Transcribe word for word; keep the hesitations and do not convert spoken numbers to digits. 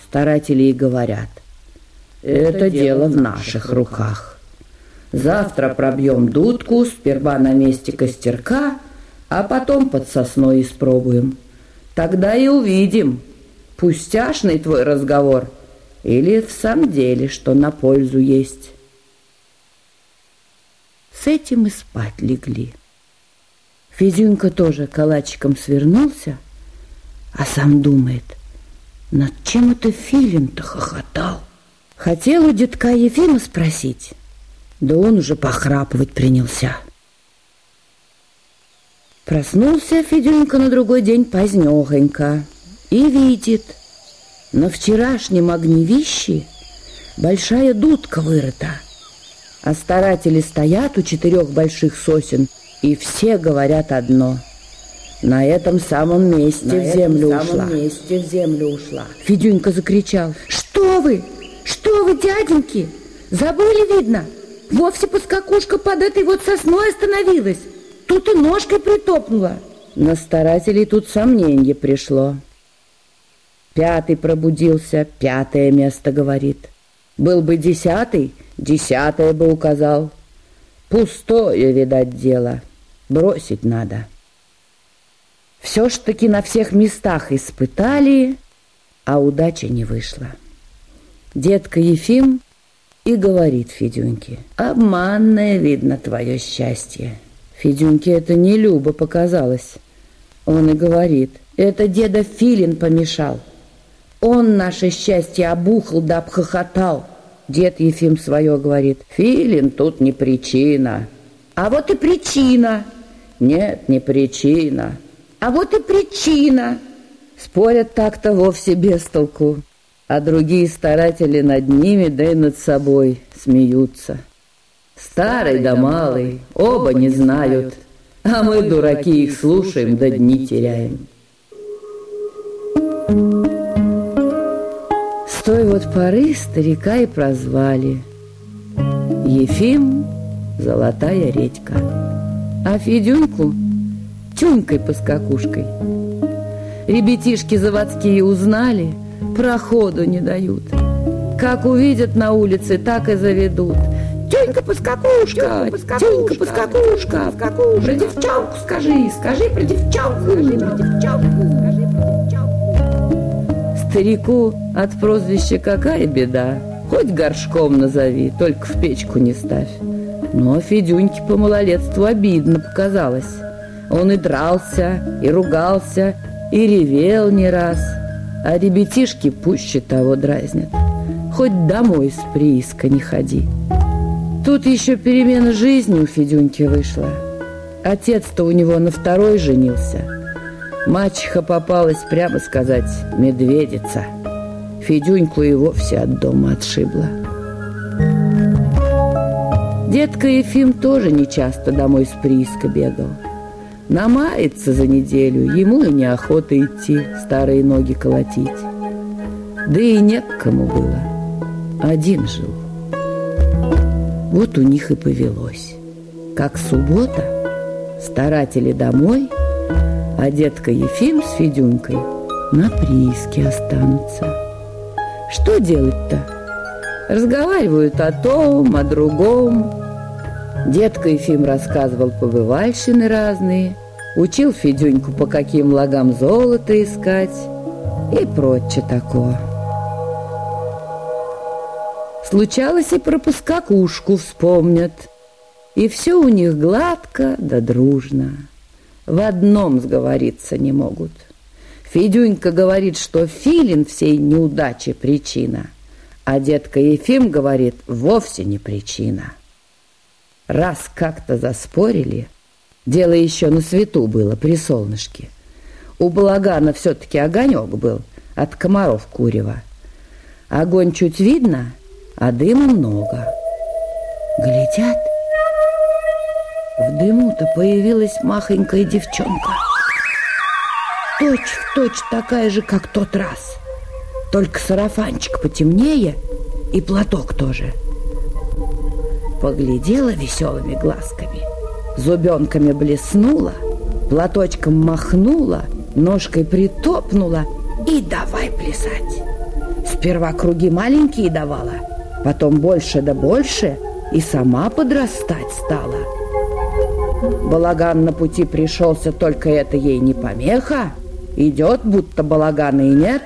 Старатели и говорят: это дело в наших руках. Завтра пробьем дудку, сперва на месте костерка, а потом под сосной испробуем. Тогда и увидим, пустяшный твой разговор или в самом деле, что на пользу есть. С этим и спать легли. Федюнька тоже калачиком свернулся, а сам думает, над чем это Филин-то хохотал. Хотел у дедка Ефима спросить, да он уже похрапывать принялся. Проснулся Федюнька на другой день позднёхонько и видит, на вчерашнем огневище большая дудка вырыта, а старатели стоят у четырех больших сосен, и все говорят одно: на этом самом месте, на в, землю этом самом месте в землю ушла. Федюнька закричал: что вы, что вы, дяденьки, забыли, видно? Вовсе поскакушка под этой вот сосной остановилась, тут и ножкой притопнула. На старателей тут сомненье пришло. Пятый пробудился, пятое место говорит. Был бы десятый, десятое бы указал. Пустое, видать, дело, бросить надо. Все ж таки на всех местах испытали, а удача не вышла. Дедка Ефим и говорит Федюньке: обманное, видно, твое счастье. Федюньке это не любо показалось. Он и говорит: это деда Филин помешал. Он наше счастье обухал да обхохотал. Дед Ефим свое говорит: Филин тут не причина. А вот и причина. Нет, не причина. А вот и причина. Спорят так-то вовсе без толку, а другие старатели над ними, да и над собой смеются. Старый да малый, оба не знают, а мы, дураки, их слушаем, да дни теряем. С той вот поры старика и прозвали Ефим Золотая редька, а Федюньку Тюнькой-поскакушкой. Ребятишки заводские узнали, проходу не дают. Как увидят на улице, так и заведут: Тюнька-поскакушка, Тюнька-поскакушка, про девчонку скажи, скажи про девчонку, скажи про девчонку, скажи про девчонку. Старику от прозвища какая беда, хоть горшком назови, только в печку не ставь. Но Федюньке по малолетству обидно показалось. Он и дрался, и ругался, и ревел не раз, а ребятишки пуще того дразнят. Хоть домой с прииска не ходи. Тут еще перемена жизни у Федюньки вышла. Отец-то у него на второй женился. Мачеха попалась, прямо сказать, медведица. Федюньку и вовсе от дома отшибла. Дедка Ефим тоже нечасто домой с прииска бегал. Намается за неделю, ему и неохота идти, старые ноги колотить. Да и не к кому было, один жил. Вот у них и повелось. Как суббота, старатели домой, а дедка Ефим с Федюнькой на прииске останутся. Что делать-то? Разговаривают о том, о другом. Дедка Ефим рассказывал побывальщины разные, учил Федюньку, по каким лагам золото искать и прочее такое. Случалось, и про поскакушку вспомнят, и все у них гладко да дружно. В одном сговориться не могут. Федюнька говорит, что Филин всей неудачи причина, а дедка Ефим говорит, вовсе не причина. Раз как-то заспорили, дело еще на свету было, при солнышке. У балагана все-таки огонек был, от комаров курева. Огонь чуть видно, а дыма много. Глядят, в дыму-то появилась махонькая девчонка. Точь-в-точь такая же, как тот раз. Только сарафанчик потемнее и платок тоже. Поглядела веселыми глазками, зубенками блеснула, платочком махнула, ножкой притопнула и давай плясать. Сперва круги маленькие давала, потом больше да больше, и сама подрастать стала. Балаган на пути пришелся, только это ей не помеха. Идет, будто балагана и нет.